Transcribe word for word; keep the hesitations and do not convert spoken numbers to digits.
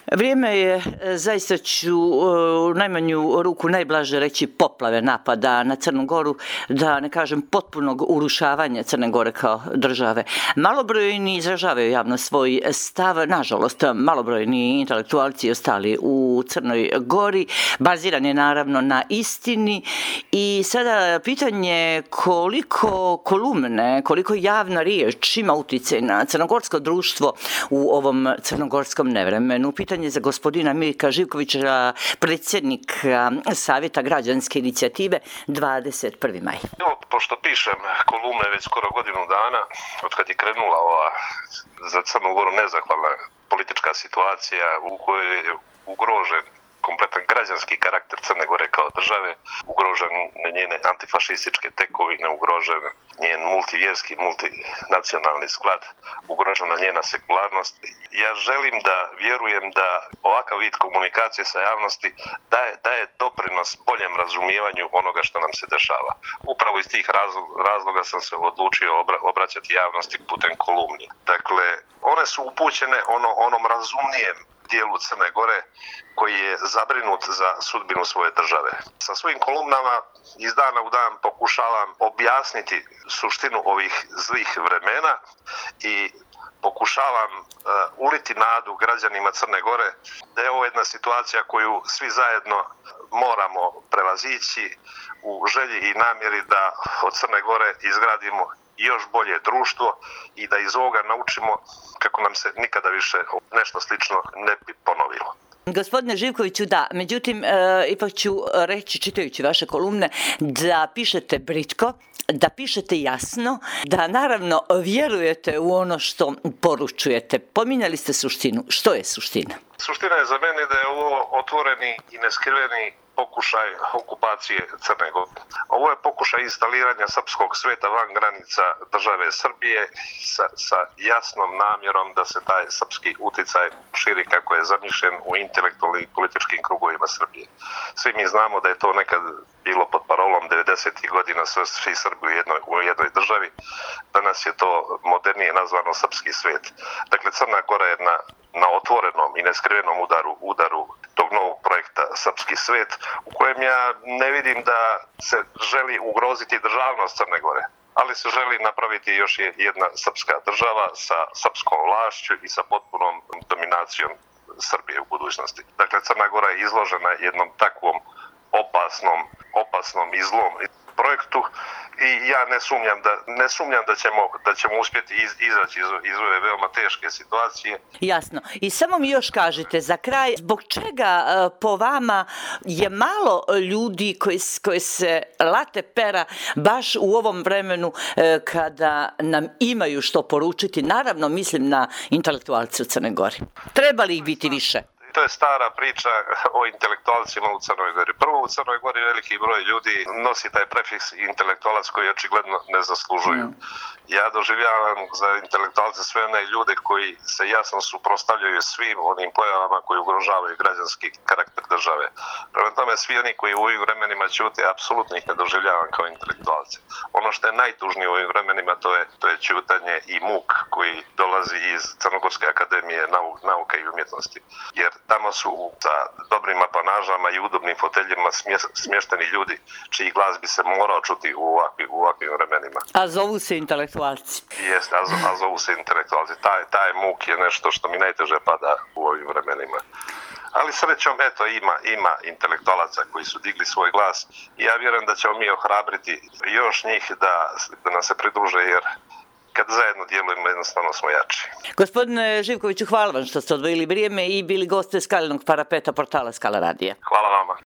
Vrijeme je, zaista ću u najmanju ruku najblaže reći, poplave napada na Crnu Goru, da ne kažem potpunog urušavanja Crne Gore kao države. Malobrojni izražavaju javno svoj stav, nažalost, malobrojni intelektualci ostali u Crnoj Gori, baziran je naravno na istini i sada pitanje koliko kolumne, koliko javna riječ ima utjecaj na crnogorsko društvo u ovom crnogorskom nevremenu. Pitanje za gospodina Mirka Živkovića, predsjednika Savjeta građanske inicijative dvadeset prvi maj. Evo, pošto pišem kolumne već skoro godinu dana, od kad je krenula ova za Crnu Goru nezahvalna politička situacija u kojoj je ugrožen kompletan građanski karakter Crne Gore kao države, ugrožen njene antifašističke tekovine, ugrožen njen multivjerski, multinacionalni sklad, ugrožena njena sekularnost. Ja želim da vjerujem da ovakav vid komunikacije sa javnosti daje, daje doprinos boljem razumijevanju onoga što nam se dešava. Upravo iz tih razloga sam se odlučio obraćati javnosti putem kolumni. Dakle, one su upućene ono, onom razumnijem dijelu Crne Gore koji je zabrinut za sudbinu svoje države. Sa svojim kolumnama iz dana u dan pokušavam objasniti suštinu ovih zlih vremena i pokušavam uh, uliti nadu građanima Crne Gore da je ovo jedna situacija koju svi zajedno moramo prevazići u želji i namjeri da od Crne Gore izgradimo još bolje društvo i da iz ovoga naučimo kako nam se nikada više nešto slično ne bi ponovilo. Gospodine Živkoviću, da, međutim, e, ipak ću reći, čitajući vaše kolumne, da pišete britko, da pišete jasno, da naravno vjerujete u ono što poručujete. Pominjali ste suštinu. Što je suština? Suština je za mene da je ovo otvoreni i neskriveni pokušaj okupacije Crne Gore. Ovo je pokušaj instaliranja srpskog sveta van granica države Srbije sa, sa jasnom namjerom da se taj srpski utjecaj širi kako je zamišljen u intelektualnim i političkim krugovima Srbije. Svi mi znamo da je to nekad bilo pod parolom devedesetih godina svi Srbi u jednoj, u jednoj državi. Danas je to modernije nazvano srpski svet. Dakle, Crna Gora je na, na otvorenom i neskrivenom udaru, udaru tog novog projekta Srpski svet, u kojem ja ne vidim da se želi ugroziti državnost Crne Gore, ali se želi napraviti još jedna srpska država sa srpskom vlašću i sa potpunom dominacijom Srbije u budućnosti. Dakle, Crna Gora je izložena jednom takvom opasnom, opasnom i zlom projektu i ja ne sumnjam da ne sumnjam da ćemo da ćemo uspjeti iz, izaći iz, iz ove veoma teške situacije. Jasno. I samo mi još kažete za kraj, zbog čega po vama je malo ljudi koji, koji se late pera baš u ovom vremenu kada nam imaju što poručiti, naravno mislim na intelektualce u Crnoj Gori. Treba li ih biti više? To je stara priča o intelektualcima u Crnoj Gori. Prvo, u Crnoj Gori veliki broj ljudi nosi taj prefiks intelektualac koji očigledno ne zaslužuju. Mm. Ja doživljavam za intelektualce sve one ljude koji se jasno suprotstavljaju svim onim pojavama koji ugrožavaju građanski karakter države. Prema tome, svi oni koji u ovim vremenima ćute, apsolutno ih ne doživljavam kao intelektualce. Ono što je najtužnije u ovim vremenima, to je, to je ćutanje i muk koji dolazi iz Crnogorske akademije nauke i umjetnosti. Jer tamo su sa dobrim apanažama i udobnim foteljima smješteni ljudi čiji glas bi se morao čuti u ovakvim, u ovakvim vremenima. A zovu se intelektualci. Jeste, a, a zovu se intelektualci. Taj, taj muk je nešto što mi najteže pada u ovim vremenima. Ali srećom, eto, ima, ima intelektualaca koji su digli svoj glas i ja vjerujem da ćemo mi ohrabriti još njih da, da nam se pridruže, jer kad zajedno djelujemo, jednostavno smo jači. Gospodine Živkoviću, hvala vam što ste odvojili vrijeme i bili goste Skalinog parapeta portala Skala radija. Hvala vama.